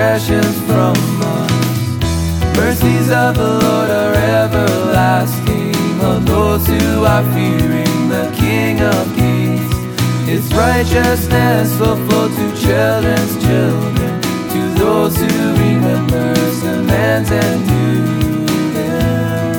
transgressions from us. Mercies of the Lord are everlasting on those who are fearing the King of Kings. His righteousness will flow to children's children, to those who remember His commands and do them.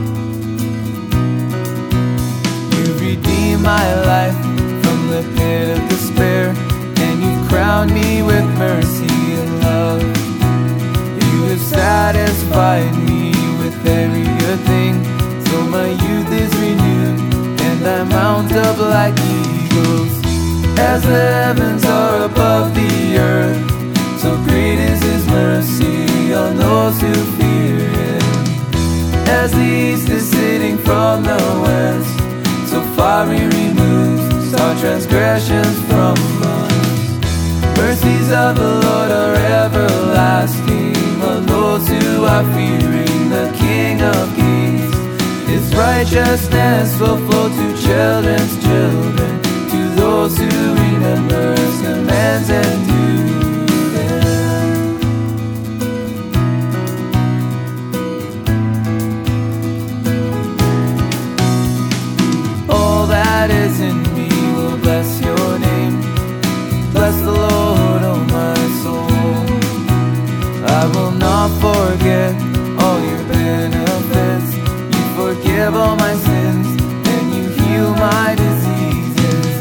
You redeemed my life from the pit of despair, and You've crowned me with mercy and love. You have satisfied me with every good thing, so my youth is renewed, and I mount up like eagles. As the heavens are above the earth, so great is His mercy on those who fear Him. As the east is sitting from the west, so far He removes our transgressions from us. Mercies of the Lord are everlasting on those who are fearing the King of Kings. His righteousness will flow to children's children, to those who remember His commands and do them. All that is in me will bless Your name. Bless the Lord, oh my soul. I will not forget all Your benefits. You forgive all my sins, and You heal my diseases.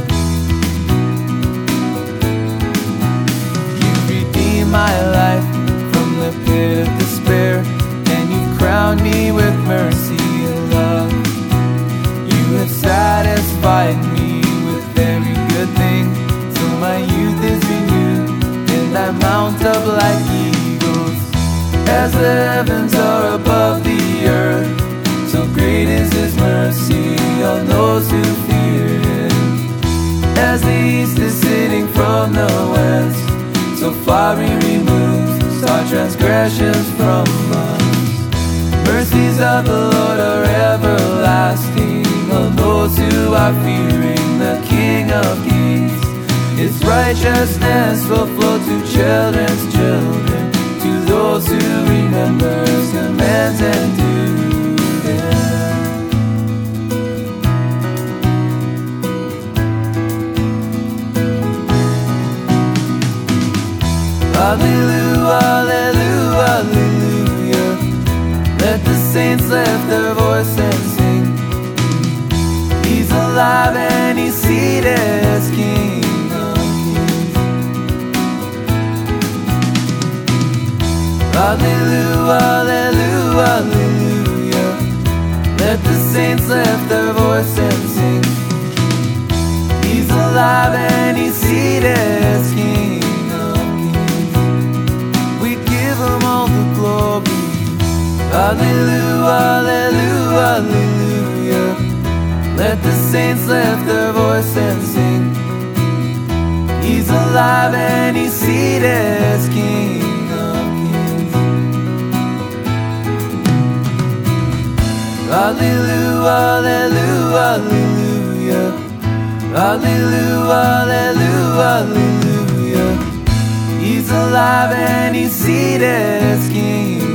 You redeem my life from the pit of despair, and You've crowned me with mercy and love. You have satisfied me with every good thing, so my youth is renewed, and I mount up like eagles. As the heavens are above the earth, so great is His mercy on those who fear Him. As the east is sitting from the west, so far He removes our transgressions from us. Mercies of the Lord are everlasting on those who are fearing the King of Kings. His righteousness will flow to children's children, to those who remember His commands and do them. Hallelujah, hallelujah, hallelujah. Let the saints lift their voice and sing. He's alive and He's seated as King. Hallelujah, hallelujah, hallelujah. Let the saints lift their voice and sing. He's alive and He's seated as King of Kings. We give Him all the glory. Hallelujah, hallelujah, hallelujah. Let the saints lift their voice and sing. He's alive and He's seated as King. Hallelujah, hallelujah, hallelujah. Hallelujah, hallelujah, hallelujah. He's alive and He's seated as King.